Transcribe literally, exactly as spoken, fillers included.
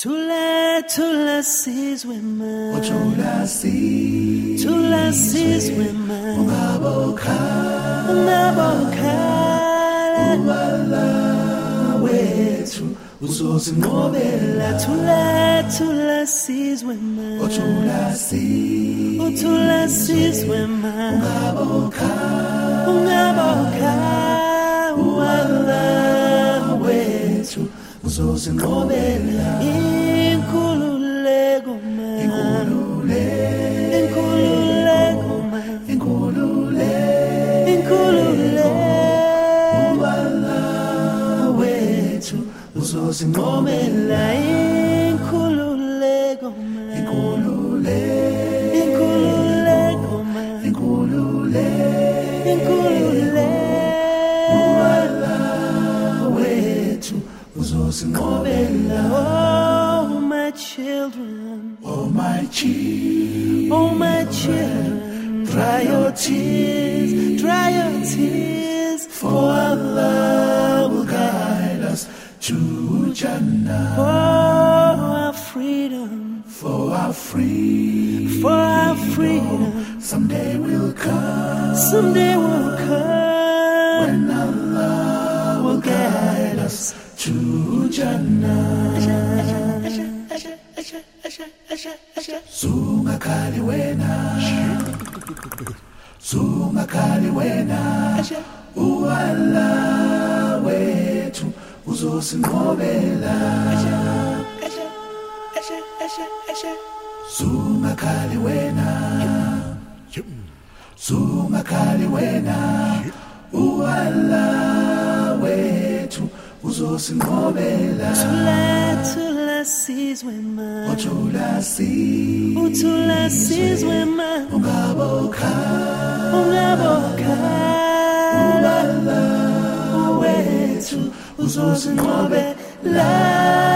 Thula thula sizwe ma Thula si Thula sizwe ma ungabokhala ungabokhala ubala wethu uzosinqobela Thula thula sizwe ma Thula si Thula sizwe ma ungabokhala ungabokhala ubala wethu uzosinqobela inkululeko ma inkululeko inkululeko ma inkululeko inkululeko ubala wethu uzosinqobela inkululeko ma inkululeko inkululeko ma inkululeko inkululeko ubala wethu uzosinqobela. Oh my children, Oh my children, oh my children, dry your tears, dry your tears, for Allah will guide us to Jannah. for our freedom, For our freedom, for our freedom, someday will come someday will come when Allah will guide us to Jannah. Sungakhali wena, sungakhali wena, uAllah wethu uzosinqobela. Sungakhali wena, sungakhali wena, uAllah wethu uzosinqobela. Thula thula sizwe ma Thula si Thula sizwe ma ungabokhala ungabokhala wethu uzosinqobela.